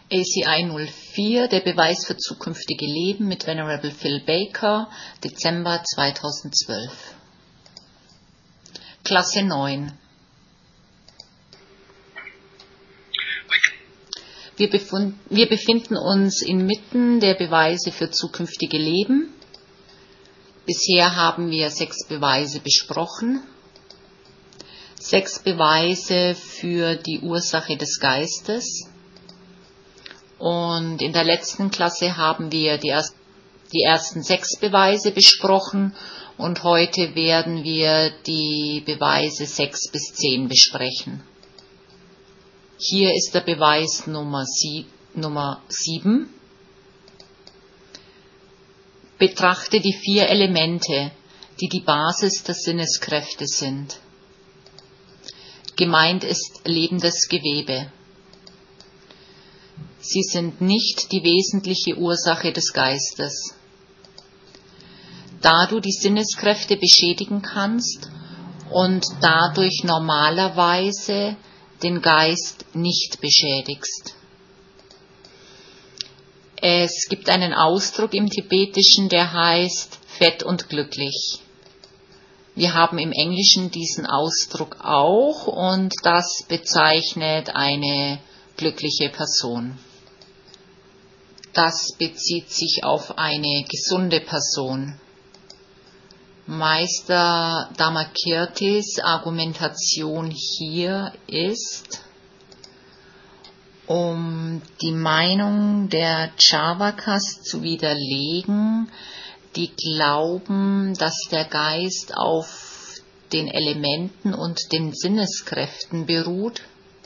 ACI 04, der Beweis für zukünftige Leben mit Venerable Phil Baker, Dezember 2012. Klasse 9. Wir befinden uns inmitten der Beweise für zukünftige Leben. Bisher haben wir 6 Beweise besprochen. 6 Beweise für die Ursache des Geistes. Und in der letzten Klasse haben wir die ersten 6 Beweise besprochen und heute werden wir die Beweise 6 bis 10 besprechen. Hier ist der Beweis Nummer 7. Betrachte die 4 Elemente, die die Basis der Sinneskräfte sind. Gemeint ist lebendes Gewebe. Sie sind nicht die wesentliche Ursache des Geistes. Da du die Sinneskräfte beschädigen kannst und dadurch normalerweise den Geist nicht beschädigst. Es gibt einen Ausdruck im Tibetischen, der heißt fett und glücklich. Wir haben im Englischen diesen Ausdruck auch und das bezeichnet eine glückliche Person. Das bezieht sich auf eine gesunde Person. Meister Dharmakirtis Argumentation hier ist, um die Meinung der Charvakas zu widerlegen, die glauben, dass der Geist auf den Elementen und den Sinneskräften beruht.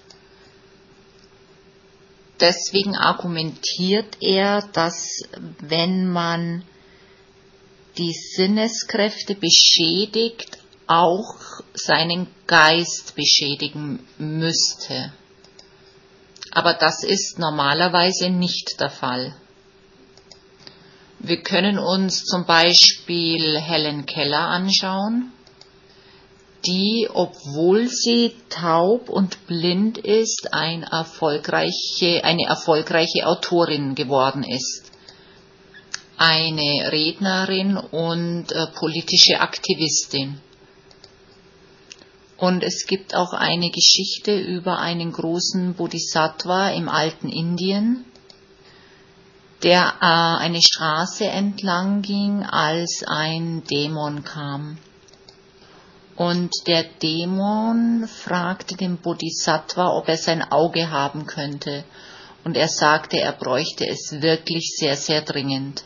Deswegen argumentiert er, dass wenn man die Sinneskräfte beschädigt, auch seinen Geist beschädigen müsste. Aber das ist normalerweise nicht der Fall. Wir können uns zum Beispiel Helen Keller anschauen, die, obwohl sie taub und blind ist, eine erfolgreiche Autorin geworden ist. Eine Rednerin und politische Aktivistin. Und es gibt auch eine Geschichte über einen großen Bodhisattva im alten Indien, der eine Straße entlang ging, als ein Dämon kam. Und der Dämon fragte den Bodhisattva, ob er sein Auge haben könnte. Und er sagte, er bräuchte es wirklich sehr, sehr dringend.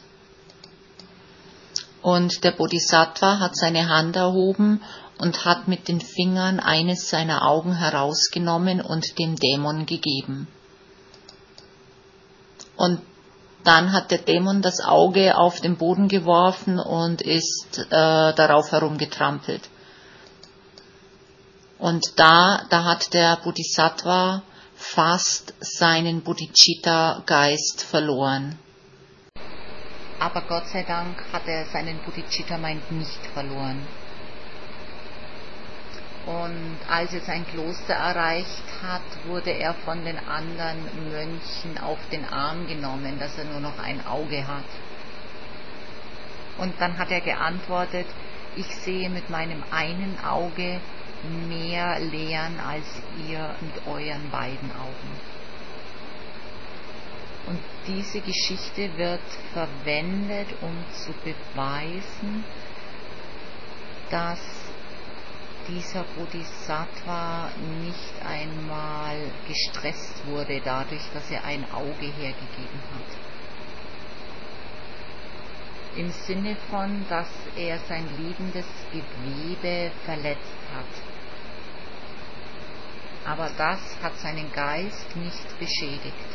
Und der Bodhisattva hat seine Hand erhoben und hat mit den Fingern eines seiner Augen herausgenommen und dem Dämon gegeben. Und dann hat der Dämon das Auge auf den Boden geworfen und ist darauf herumgetrampelt. Und da hat der Bodhisattva fast seinen Bodhicitta-Geist verloren. Aber Gott sei Dank hat er seinen Bodhicitta-Mind nicht verloren. Und als er sein Kloster erreicht hat, wurde er von den anderen Mönchen auf den Arm genommen, dass er nur noch ein Auge hat. Und dann hat er geantwortet, ich sehe mit meinem einen Auge mehr Lehren als ihr mit euren beiden Augen. Und diese Geschichte wird verwendet, um zu beweisen, dass dieser Bodhisattva nicht einmal gestresst wurde dadurch, dass er ein Auge hergegeben hat. Im Sinne von, dass er sein lebendes Gewebe verletzt hat. Aber das hat seinen Geist nicht beschädigt.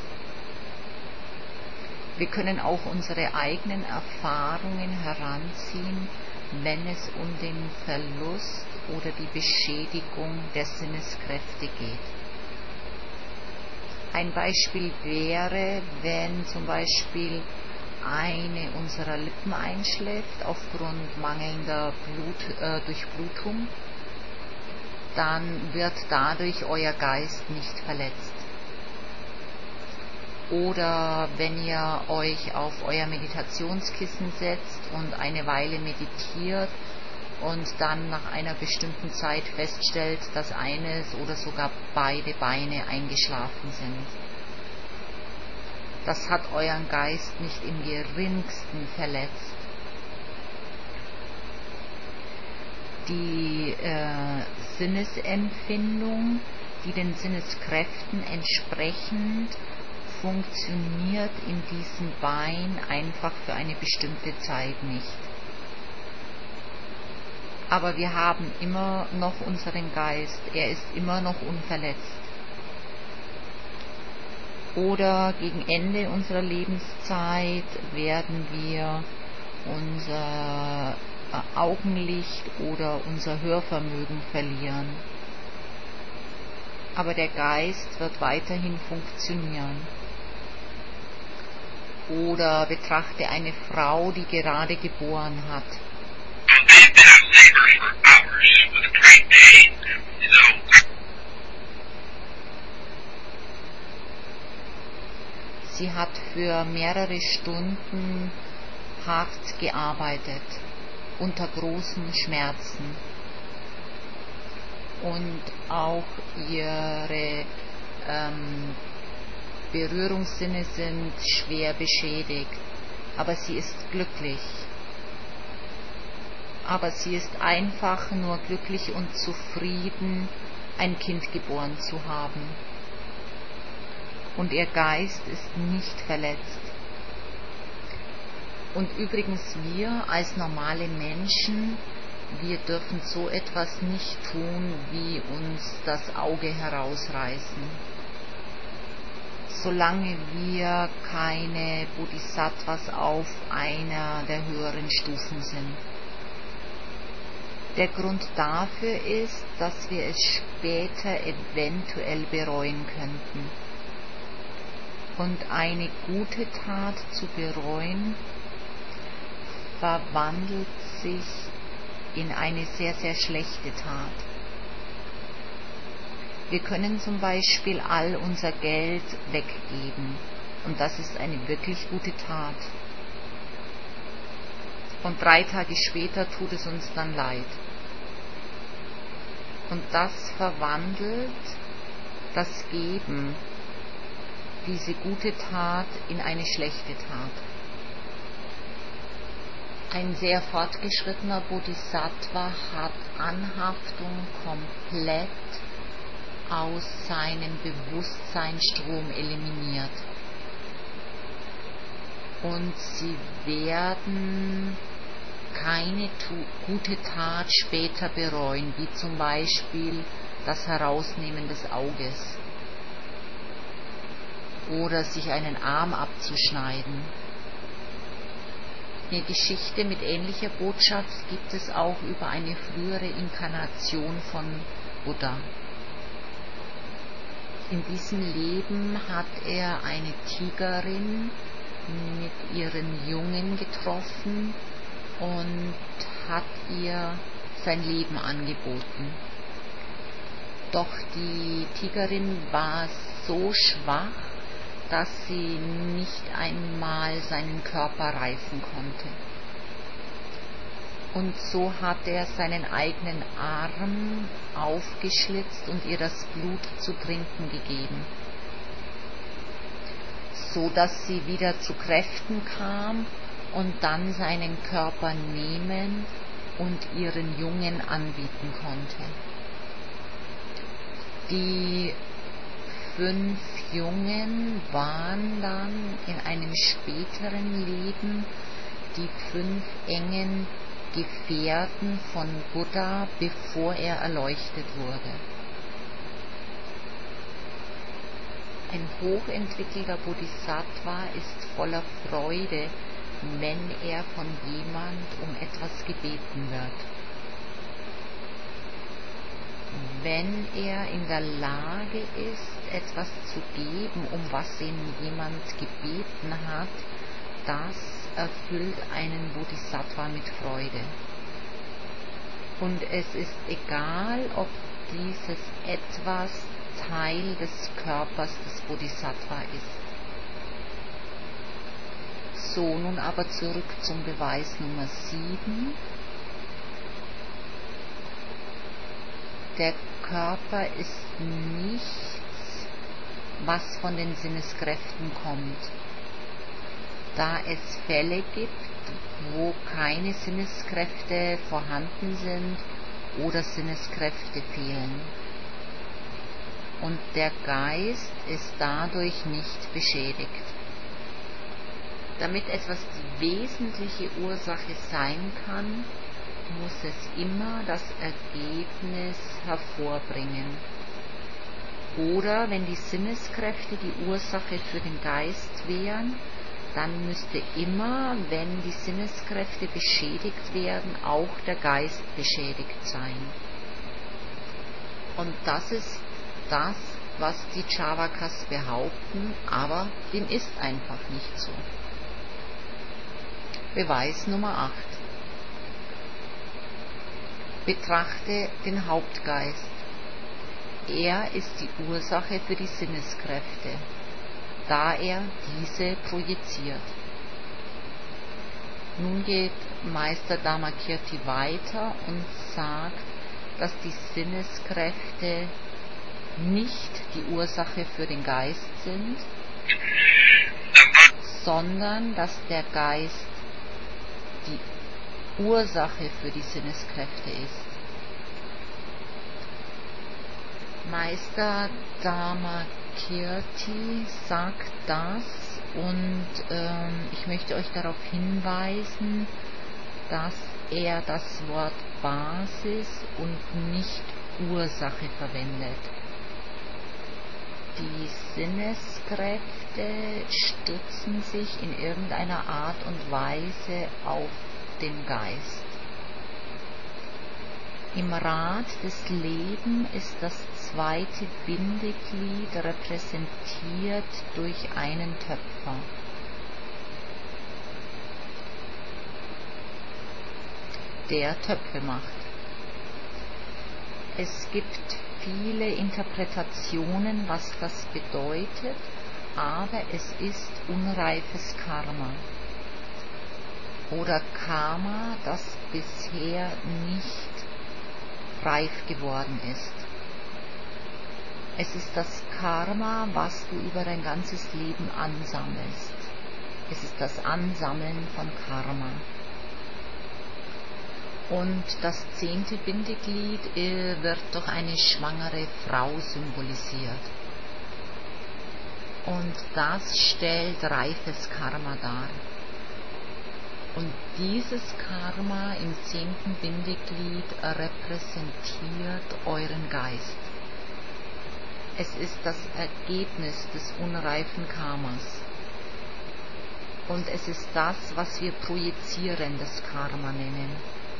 Wir können auch unsere eigenen Erfahrungen heranziehen, wenn es um den Verlust oder die Beschädigung der Sinneskräfte geht. Ein Beispiel wäre, wenn zum Beispiel eine unserer Lippen einschläft aufgrund mangelnder Durchblutung, dann wird dadurch euer Geist nicht verletzt. Oder wenn ihr euch auf euer Meditationskissen setzt und eine Weile meditiert und dann nach einer bestimmten Zeit feststellt, dass eines oder sogar beide Beine eingeschlafen sind. Das hat euren Geist nicht im geringsten verletzt. Die Sinnesempfindung, die den Sinneskräften entsprechend funktioniert in diesem Bein einfach für eine bestimmte Zeit nicht. Aber wir haben immer noch unseren Geist, er ist immer noch unverletzt. Oder gegen Ende unserer Lebenszeit werden wir unser Augenlicht oder unser Hörvermögen verlieren. Aber der Geist wird weiterhin funktionieren. Oder betrachte eine Frau, die gerade geboren hat. Sie hat für mehrere Stunden hart gearbeitet, unter großen Schmerzen. Und auch ihre Berührungssinne sind schwer beschädigt, aber sie ist glücklich. Aber sie ist einfach nur glücklich und zufrieden, ein Kind geboren zu haben. Und ihr Geist ist nicht verletzt. Und übrigens wir als normale Menschen, wir dürfen so etwas nicht tun, wie uns das Auge herausreißen. Solange wir keine Bodhisattvas auf einer der höheren Stufen sind. Der Grund dafür ist, dass wir es später eventuell bereuen könnten. Und eine gute Tat zu bereuen, verwandelt sich in eine sehr, sehr schlechte Tat. Wir können zum Beispiel all unser Geld weggeben und das ist eine wirklich gute Tat. Und 3 Tage später tut es uns dann leid. Und das verwandelt das Geben, diese gute Tat, in eine schlechte Tat. Ein sehr fortgeschrittener Bodhisattva hat Anhaftung komplett aus seinem Bewusstseinsstrom eliminiert. Und sie werden keine gute Tat später bereuen, wie zum Beispiel das Herausnehmen des Auges oder sich einen Arm abzuschneiden. Eine Geschichte mit ähnlicher Botschaft gibt es auch über eine frühere Inkarnation von Buddha. In diesem Leben hat er eine Tigerin mit ihren Jungen getroffen und hat ihr sein Leben angeboten. Doch die Tigerin war so schwach, dass sie nicht einmal seinen Körper reißen konnte. Und so hat er seinen eigenen Arm aufgeschlitzt und ihr das Blut zu trinken gegeben, so dass sie wieder zu Kräften kam und dann seinen Körper nehmen und ihren Jungen anbieten konnte. Die 5 Jungen waren dann in einem späteren Leben die 5 engen Gefährten von Buddha, bevor er erleuchtet wurde. Ein hochentwickelter Bodhisattva ist voller Freude, wenn er von jemand um etwas gebeten wird. Wenn er in der Lage ist, etwas zu geben, um was ihn jemand gebeten hat, das erfüllt einen Bodhisattva mit Freude. Und es ist egal, ob dieses etwas Teil des Körpers des Bodhisattva ist. So, nun aber zurück zum Beweis Nummer 7. Der Körper ist nichts, was von den Sinneskräften kommt. Da es Fälle gibt, wo keine Sinneskräfte vorhanden sind oder Sinneskräfte fehlen. Und der Geist ist dadurch nicht beschädigt. Damit etwas die wesentliche Ursache sein kann, muss es immer das Ergebnis hervorbringen. Oder wenn die Sinneskräfte die Ursache für den Geist wären, dann müsste immer, wenn die Sinneskräfte beschädigt werden, auch der Geist beschädigt sein. Und das ist das, was die Javakas behaupten, aber dem ist einfach nicht so. Beweis Nummer 8. Betrachte den Hauptgeist. Er ist die Ursache für die Sinneskräfte, da er diese projiziert. Nun geht Meister Dharmakirti weiter und sagt, dass die Sinneskräfte nicht die Ursache für den Geist sind, sondern dass der Geist die Ursache für die Sinneskräfte ist. Meister Dharmakirti sagt das und ich möchte euch darauf hinweisen, dass er das Wort Basis und nicht Ursache verwendet. Die Sinneskräfte stützen sich in irgendeiner Art und Weise auf den Geist. Im Rad des Lebens ist das zweite Bindeglied repräsentiert durch einen Töpfer. Der Töpfe macht. Es gibt viele Interpretationen, was das bedeutet, aber es ist unreifes Karma oder Karma, das bisher nicht reif geworden ist. Es ist das Karma, was du über dein ganzes Leben ansammelst. Es ist das Ansammeln von Karma. Und das 10. Bindeglied wird durch eine schwangere Frau symbolisiert. Und das stellt reifes Karma dar. Und dieses Karma im 10. Bindeglied repräsentiert euren Geist. Es ist das Ergebnis des unreifen Karmas. Und es ist das, was wir projizierendes Karma nennen,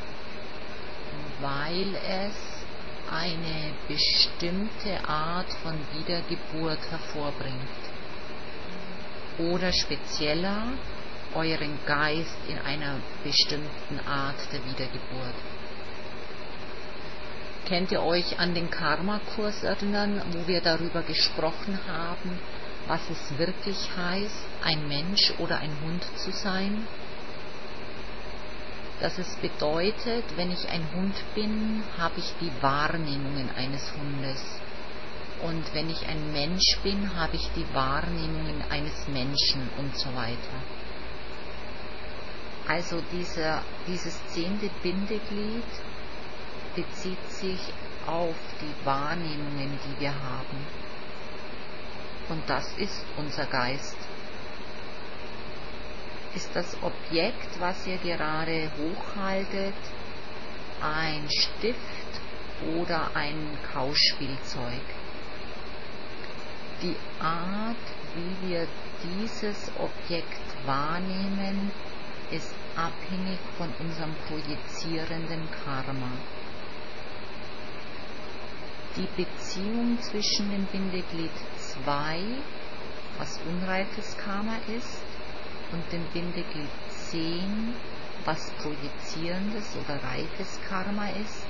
weil es eine bestimmte Art von Wiedergeburt hervorbringt. Oder spezieller, euren Geist in einer bestimmten Art der Wiedergeburt. Könnt ihr euch an den Karma-Kurs erinnern, wo wir darüber gesprochen haben, was es wirklich heißt, ein Mensch oder ein Hund zu sein? Dass es bedeutet, wenn ich ein Hund bin, habe ich die Wahrnehmungen eines Hundes. Und wenn ich ein Mensch bin, habe ich die Wahrnehmungen eines Menschen und so weiter. Also dieses 10. Bindeglied bezieht sich auf die Wahrnehmungen, die wir haben. Und das ist unser Geist. Ist das Objekt, was ihr gerade hochhaltet, ein Stift oder ein Kauspielzeug? Die Art, wie wir dieses Objekt wahrnehmen, ist abhängig von unserem projizierenden Karma. Die Beziehung zwischen dem Bindeglied 2, was unreifes Karma ist, und dem Bindeglied 10, was projizierendes oder reifes Karma ist,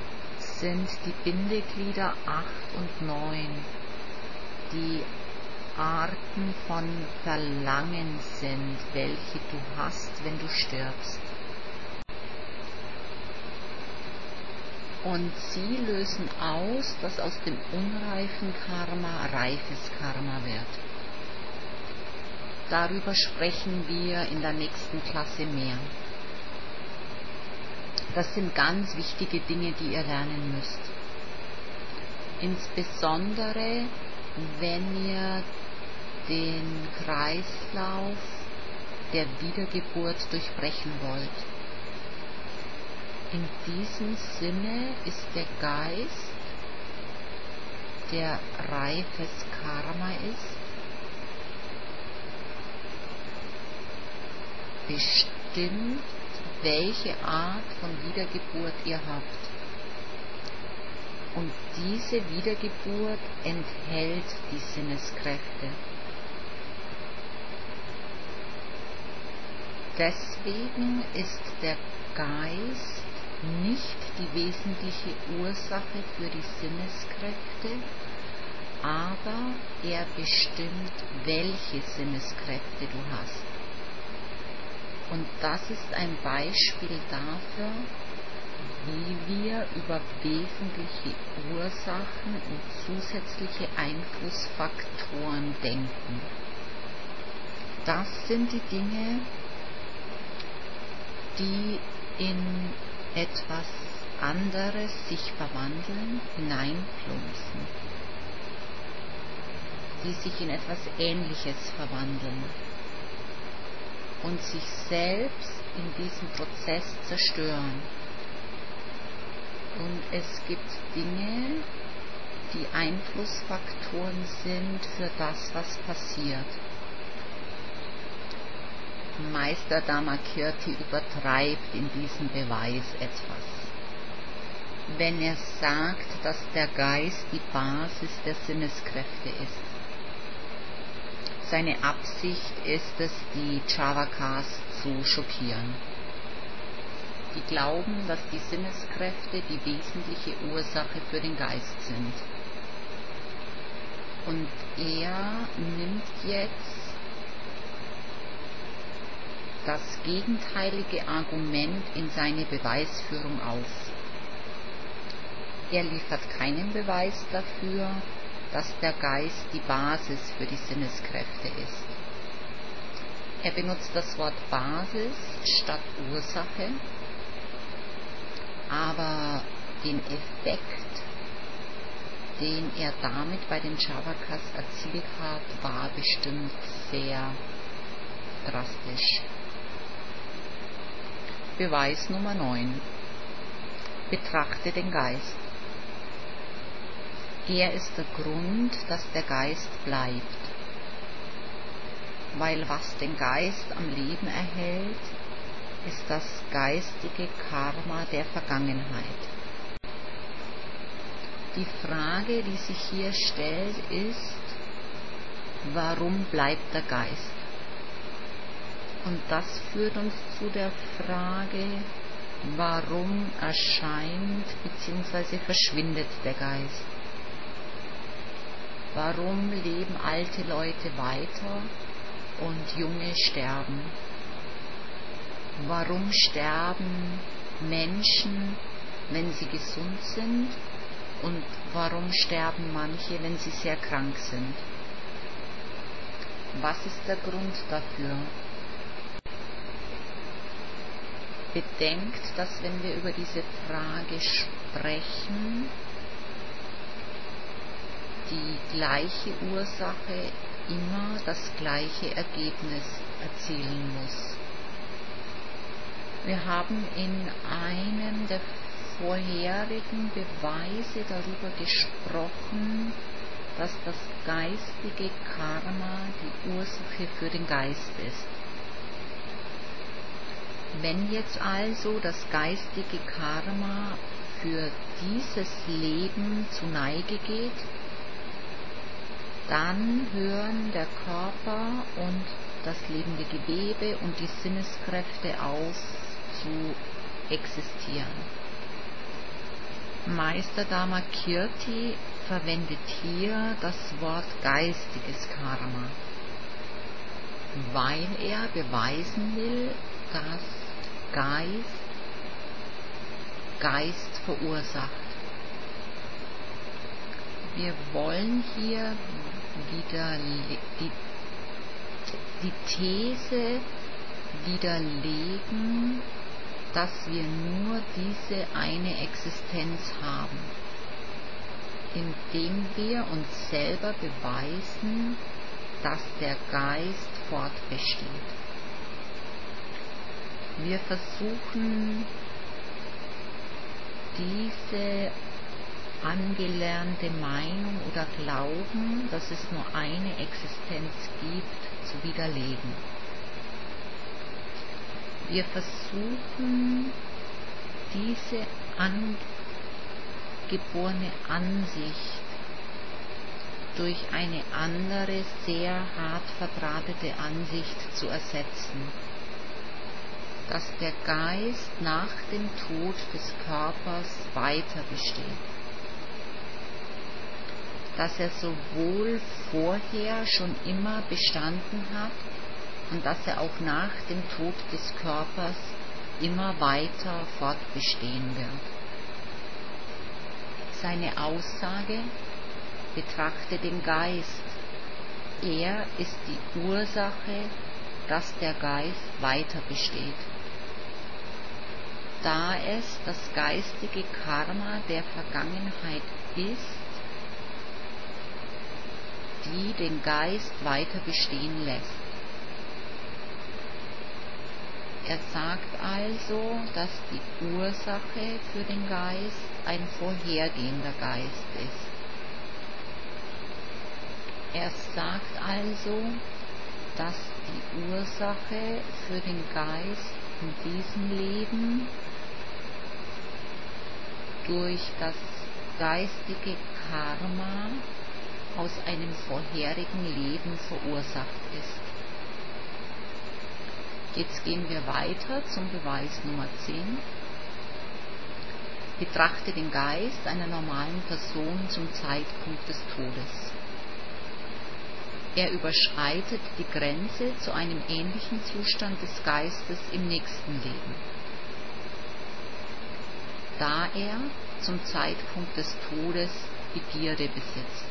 sind die Bindeglieder 8 und 9, die Arten von Verlangen sind, welche du hast, wenn du stirbst. Und sie lösen aus, dass aus dem unreifen Karma reifes Karma wird. Darüber sprechen wir in der nächsten Klasse mehr. Das sind ganz wichtige Dinge, die ihr lernen müsst. Insbesondere, wenn ihr den Kreislauf der Wiedergeburt durchbrechen wollt. In diesem Sinne ist der Geist, der reifes Karma ist, bestimmt, welche Art von Wiedergeburt ihr habt. Und diese Wiedergeburt enthält die Sinneskräfte. Deswegen ist der Geist nicht die wesentliche Ursache für die Sinneskräfte, aber er bestimmt, welche Sinneskräfte du hast. Und das ist ein Beispiel dafür, wie wir über wesentliche Ursachen und zusätzliche Einflussfaktoren denken. Das sind die Dinge, die in etwas anderes sich verwandeln, hineinplumpsen, die sich in etwas Ähnliches verwandeln und sich selbst in diesem Prozess zerstören. Und es gibt Dinge, die Einflussfaktoren sind für das, was passiert. Meister Dharmakirti übertreibt in diesem Beweis etwas, wenn er sagt, dass der Geist die Basis der Sinneskräfte ist. Seine Absicht ist es, die Chavakas zu schockieren. Die glauben, dass die Sinneskräfte die wesentliche Ursache für den Geist sind. Und er nimmt jetzt das gegenteilige Argument in seine Beweisführung auf. Er liefert keinen Beweis dafür, dass der Geist die Basis für die Sinneskräfte ist. Er benutzt das Wort Basis statt Ursache, aber den Effekt, den er damit bei den Chavakas erzielt hat, war bestimmt sehr drastisch. Beweis Nummer 9. Betrachte den Geist. Er ist der Grund, dass der Geist bleibt. Weil was den Geist am Leben erhält, ist das geistige Karma der Vergangenheit. Die Frage, die sich hier stellt, ist, warum bleibt der Geist? Und das führt uns zu der Frage, warum erscheint bzw. verschwindet der Geist? Warum leben alte Leute weiter und junge sterben? Warum sterben Menschen, wenn sie gesund sind? Und warum sterben manche, wenn sie sehr krank sind? Was ist der Grund dafür? Bedenkt, dass wenn wir über diese Frage sprechen, die gleiche Ursache immer das gleiche Ergebnis erzielen muss. Wir haben in einem der vorherigen Beweise darüber gesprochen, dass das geistige Karma die Ursache für den Geist ist. Wenn jetzt also das geistige Karma für dieses Leben zu Neige geht, dann hören der Körper und das lebende Gewebe und die Sinneskräfte auf zu existieren. Meister Dharmakirti verwendet hier das Wort geistiges Karma, weil er beweisen will, dass Geist verursacht. Wir wollen hier wieder die These widerlegen, dass wir nur diese eine Existenz haben, indem wir uns selber beweisen, dass der Geist fortbesteht. Wir versuchen, diese angelernte Meinung oder Glauben, dass es nur eine Existenz gibt, zu widerlegen. Wir versuchen, diese angeborene Ansicht durch eine andere, sehr hart verdrahtete Ansicht zu ersetzen, dass der Geist nach dem Tod des Körpers weiter besteht, dass er sowohl vorher schon immer bestanden hat und dass er auch nach dem Tod des Körpers immer weiter fortbestehen wird. Seine Aussage: betrachte den Geist. Er ist die Ursache, dass der Geist weiter besteht. Da es das geistige Karma der Vergangenheit ist, die den Geist weiter bestehen lässt. Er sagt also, dass die Ursache für den Geist ein vorhergehender Geist ist. Er sagt also, dass die Ursache für den Geist in diesem Leben durch das geistige Karma aus einem vorherigen Leben verursacht ist. Jetzt gehen wir weiter zum Beweis Nummer 10. Betrachte den Geist einer normalen Person zum Zeitpunkt des Todes. Er überschreitet die Grenze zu einem ähnlichen Zustand des Geistes im nächsten Leben, da er zum Zeitpunkt des Todes Begierde besitzt.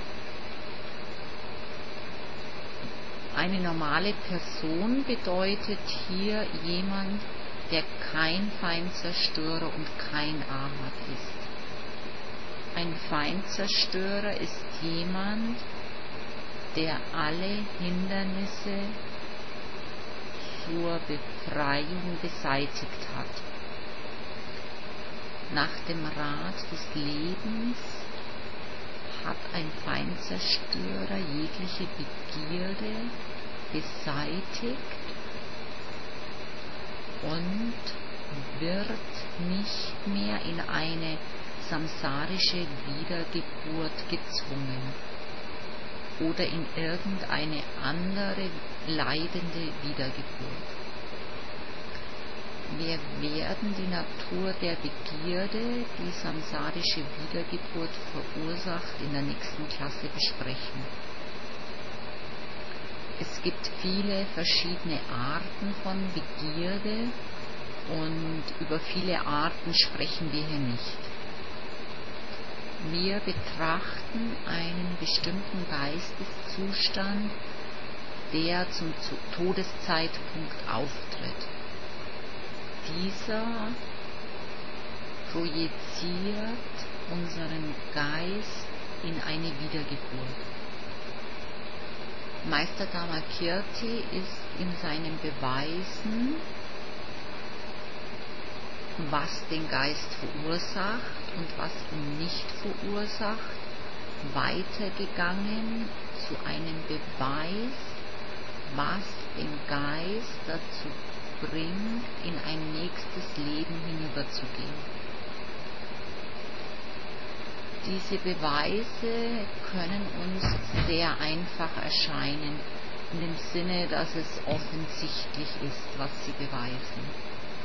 Eine normale Person bedeutet hier jemand, der kein Feindzerstörer und kein Ahmat ist. Ein Feindzerstörer ist jemand, der alle Hindernisse zur Befreiung beseitigt hat. Nach dem Rat des Lebens hat ein Feindzerstörer jegliche Begierde beseitigt und wird nicht mehr in eine samsarische Wiedergeburt gezwungen oder in irgendeine andere leidende Wiedergeburt. Wir werden die Natur der Begierde, die samsarische Wiedergeburt verursacht, in der nächsten Klasse besprechen. Es gibt viele verschiedene Arten von Begierde und über viele Arten sprechen wir hier nicht. Wir betrachten einen bestimmten Geisteszustand, der zum Todeszeitpunkt auftritt. Dieser projiziert unseren Geist in eine Wiedergeburt. Meister Dharmakirti ist in seinen Beweisen, was den Geist verursacht und was ihn nicht verursacht, weitergegangen zu einem Beweis, was den Geist dazu bringt, in ein nächstes Leben hinüberzugehen. Diese Beweise können uns sehr einfach erscheinen, in dem Sinne, dass es offensichtlich ist, was sie beweisen.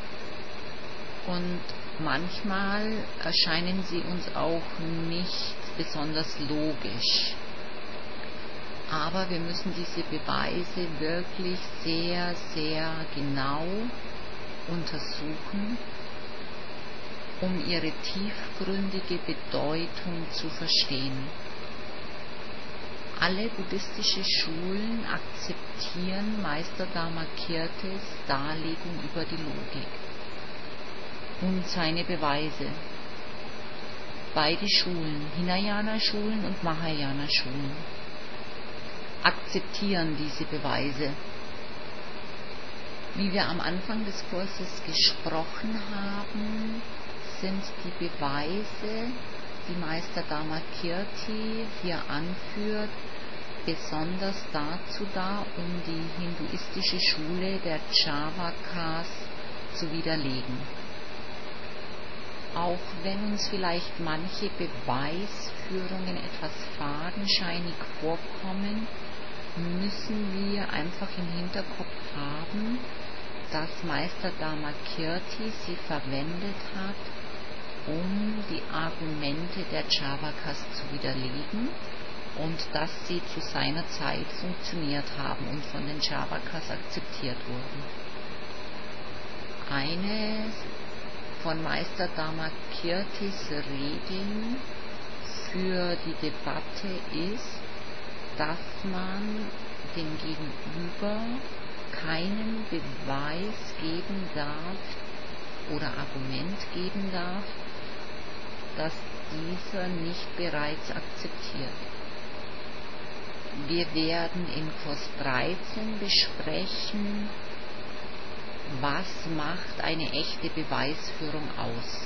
Und manchmal erscheinen sie uns auch nicht ist besonders logisch. Aber wir müssen diese Beweise wirklich sehr, sehr genau untersuchen, um ihre tiefgründige Bedeutung zu verstehen. Alle buddhistische Schulen akzeptieren Meister Dharmakirtis Darlegung über die Logik und seine Beweise. Beide Schulen, Hinayana-Schulen und Mahayana-Schulen, akzeptieren diese Beweise. Wie wir am Anfang des Kurses gesprochen haben, sind die Beweise, die Meister Dharmakirti hier anführt, besonders dazu da, um die hinduistische Schule der Charvakas zu widerlegen. Auch wenn uns vielleicht manche Beweisführungen etwas fadenscheinig vorkommen, müssen wir einfach im Hinterkopf haben, dass Meister Dharmakirti sie verwendet hat, um die Argumente der Charvakas zu widerlegen und dass sie zu seiner Zeit funktioniert haben und von den Charvakas akzeptiert wurden. Eine von Meister Dharmakirtis Regeln für die Debatte ist, dass man dem Gegenüber keinen Beweis geben darf oder Argument geben darf, das dieser nicht bereits akzeptiert. Wir werden in Kurs 13 besprechen, was macht eine echte Beweisführung aus.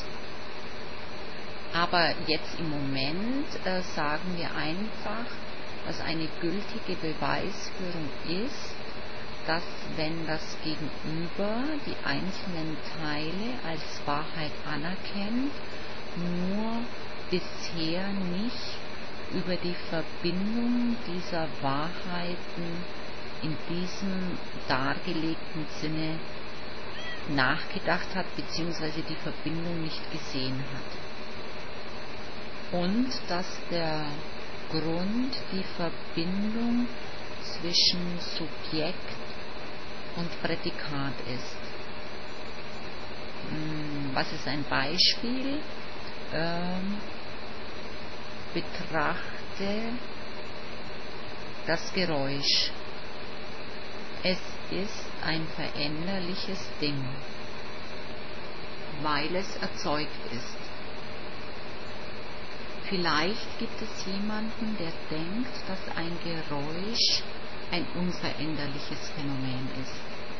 Aber jetzt im Moment sagen wir einfach, dass eine gültige Beweisführung ist, dass wenn das Gegenüber die einzelnen Teile als Wahrheit anerkennt, nur bisher nicht über die Verbindung dieser Wahrheiten in diesem dargelegten Sinne nachgedacht hat, beziehungsweise die Verbindung nicht gesehen hat. Und dass der Grund die Verbindung zwischen Subjekt und Prädikat ist. Was ist ein Beispiel? Betrachte das Geräusch. Es ist ein veränderliches Ding, weil es erzeugt ist. Vielleicht gibt es jemanden, der denkt, dass ein Geräusch ein unveränderliches Phänomen ist.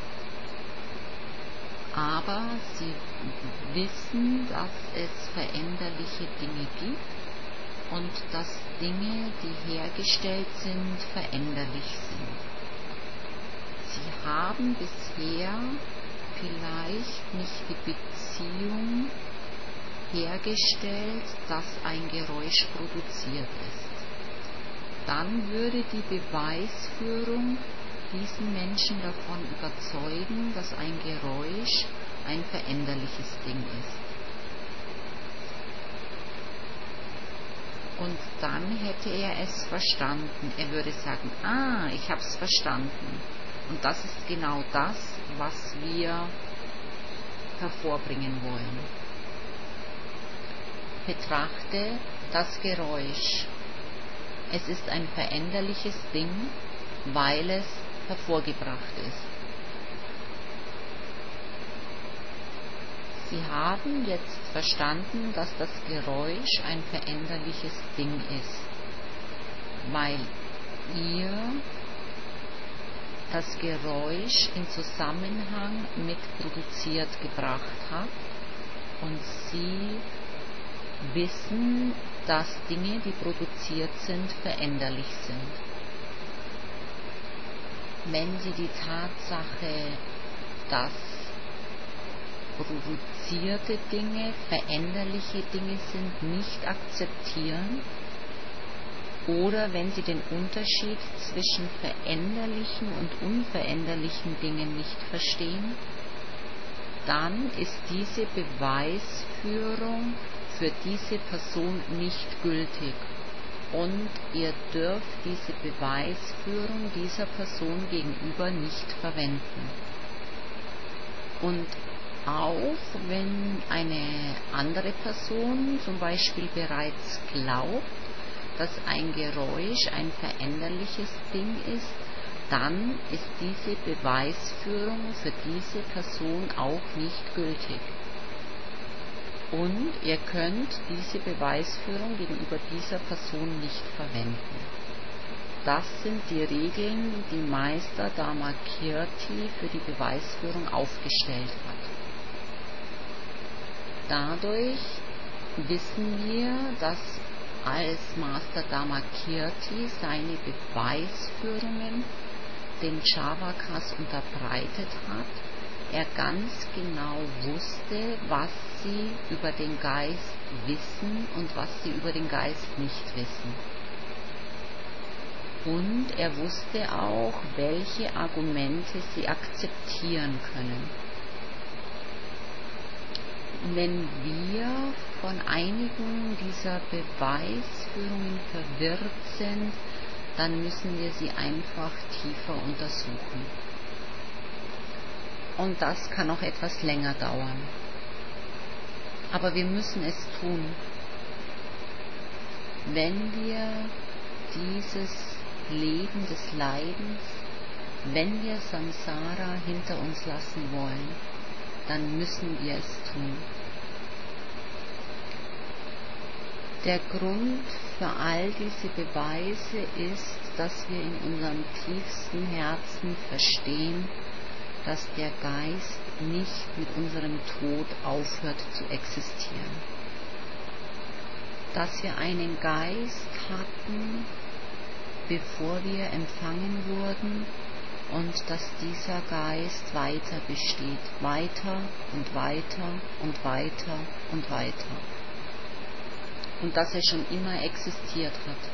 Aber sie wissen, dass es veränderliche Dinge gibt und dass Dinge, die hergestellt sind, veränderlich sind. Sie haben bisher vielleicht nicht die Beziehung hergestellt, dass ein Geräusch produziert ist. Dann würde die Beweisführung diesen Menschen davon überzeugen, dass ein Geräusch ein veränderliches Ding ist. Und dann hätte er es verstanden. Er würde sagen, ich habe es verstanden. Und das ist genau das, was wir hervorbringen wollen. Betrachte das Geräusch. Es ist ein veränderliches Ding, weil es hervorgebracht ist. Sie haben jetzt verstanden, dass das Geräusch ein veränderliches Ding ist, weil ihr das Geräusch in Zusammenhang mit produziert gebracht habt und Sie wissen, dass Dinge, die produziert sind, veränderlich sind. Wenn Sie die Tatsache, dass produzierte Dinge veränderliche Dinge sind, nicht akzeptieren, oder wenn Sie den Unterschied zwischen veränderlichen und unveränderlichen Dingen nicht verstehen, dann ist diese Beweisführung für diese Person nicht gültig und ihr dürft diese Beweisführung dieser Person gegenüber nicht verwenden. Und auch wenn eine andere Person zum Beispiel bereits glaubt, dass ein Geräusch ein veränderliches Ding ist, dann ist diese Beweisführung für diese Person auch nicht gültig. Und ihr könnt diese Beweisführung gegenüber dieser Person nicht verwenden. Das sind die Regeln, die Meister Dharmakirti für die Beweisführung aufgestellt hat. Dadurch wissen wir, dass als Master Dharmakirti seine Beweisführungen den Charvakas unterbreitet hat, er ganz genau wusste, was sie über den Geist wissen und was sie über den Geist nicht wissen. Und er wusste auch, welche Argumente sie akzeptieren können. Wenn wir von einigen dieser Beweisführungen verwirrt sind, dann müssen wir sie einfach tiefer untersuchen. Und das kann auch etwas länger dauern. Aber wir müssen es tun. Wenn wir dieses Leben des Leidens, wenn wir Samsara hinter uns lassen wollen, dann müssen wir es tun. Der Grund für all diese Beweise ist, dass wir in unserem tiefsten Herzen verstehen, dass der Geist nicht mit unserem Tod aufhört zu existieren. Dass wir einen Geist hatten, bevor wir empfangen wurden, und dass dieser Geist weiter besteht, weiter und weiter und weiter und weiter. Und dass er schon immer existiert hat.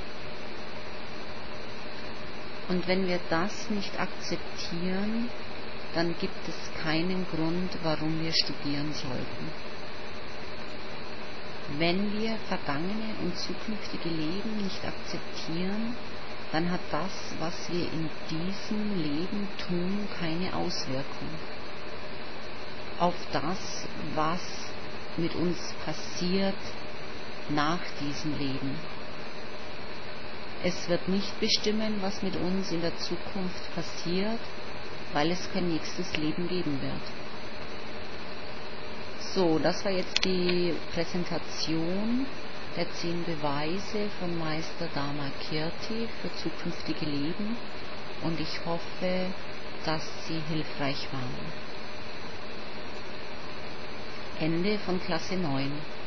Und wenn wir das nicht akzeptieren, dann gibt es keinen Grund, warum wir studieren sollten. Wenn wir vergangene und zukünftige Leben nicht akzeptieren, dann hat das, was wir in diesem Leben tun, keine Auswirkung auf das, was mit uns passiert nach diesem Leben. Es wird nicht bestimmen, was mit uns in der Zukunft passiert, weil es kein nächstes Leben geben wird. So, das war jetzt die Präsentation der 10 Beweise von Meister Dharmakirti für zukünftige Leben, und ich hoffe, dass sie hilfreich waren. Ende von Klasse 9.